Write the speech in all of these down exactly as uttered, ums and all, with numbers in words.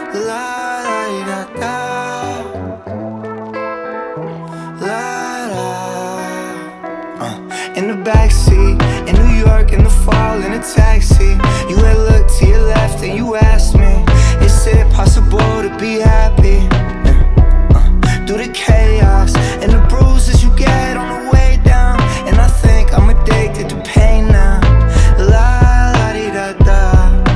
La da da da, la da. Uh, in the backseat, in New York in the fall, in a taxi. You had looked to your left and you asked me, is it possible to be happy? Yeah. Uh, through the chaos and the bruises you get on the way down, and I think I'm addicted to pain now. La la di da da.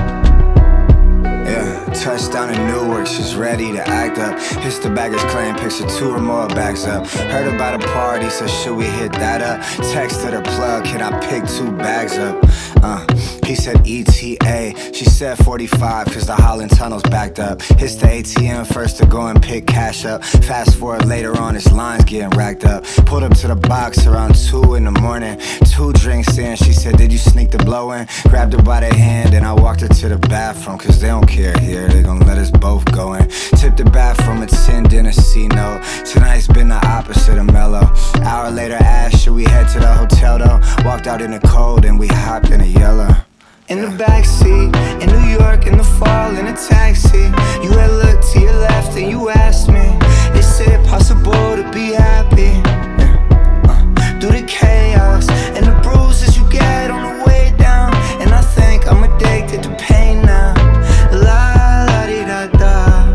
Touchdown in Newark, she's ready to act up. Hits the baggage claim, picks her two or more bags up. Heard about a party, so should we hit that up? Texted her plug, can I pick two bags up? Uh, he said E T A, she said forty-five, cause the Holland Tunnel's backed up. Hits the A T M first to go and pick cash up. Fast forward later on, his line's getting racked up. Pulled up to the box around two in the morning. Two drinks in, she said, did you sneak the blow in? Grabbed her by the hand and I walked her to the bathroom, cause they don't care here. They gon' let us both go in. Tipped the bathroom at ten, dinner C note. Tonight's been the opposite of mellow. Hour later asked, should we head to the hotel though? Walked out in the cold and we hopped in a yellow. In the backseat, in New York in the fall, in a taxi. You had looked to your left and you asked me, is it possible to be happy? Yeah. Uh, through the chaos and the bruises you get on the way down, and I think I'm addicted to pain now. La la di da da.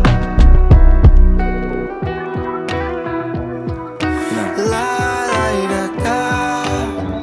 La la di da da.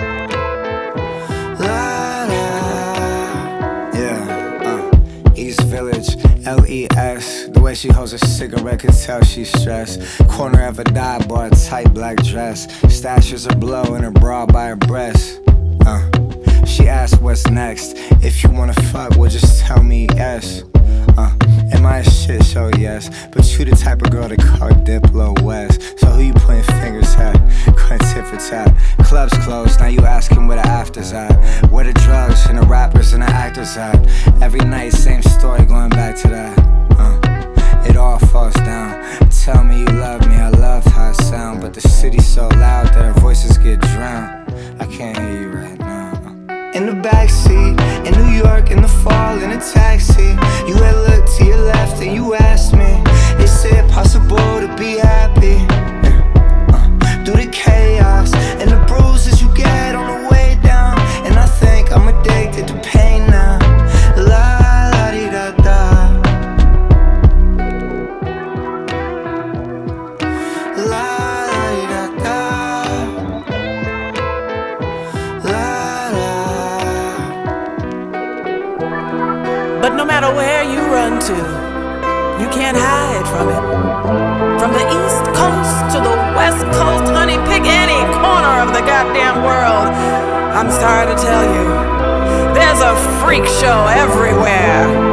La da. Yeah, uh, East Village, L E S. The way she holds a cigarette could tell she's stressed. Corner of a dive bar, a tight black dress. Stashes her blow in her bra by her breast. Uh, she asked what's next. If you wanna fuck, well just tell me yes. Uh, am I a shit show? Yes. But you the type of girl to call Diplo West. So who you pointing fingers at? Going tit for tat. Clubs closed, now you asking where the afters at. Where the drugs and the rappers and the actors at. Every night, same story, going back to that. Uh, it all falls down. Tell me you love me, I love how I sound. But the city's so loud that our voices get drowned. I can't hear you right now. In the backseat, in New York in the fall, in a taxi. You had looked to your left and you asked me, is it possible to be happy? Yeah. Uh, through the chaos and the bruises you get on the way down, and I think I'm addicted to pain now. La la di da da. La la di da da. La da. But no matter where you run to, you can't hide from it. From the East Coast to the West Coast, honey, pick any corner of the goddamn world. I'm sorry to tell you, there's a freak show everywhere.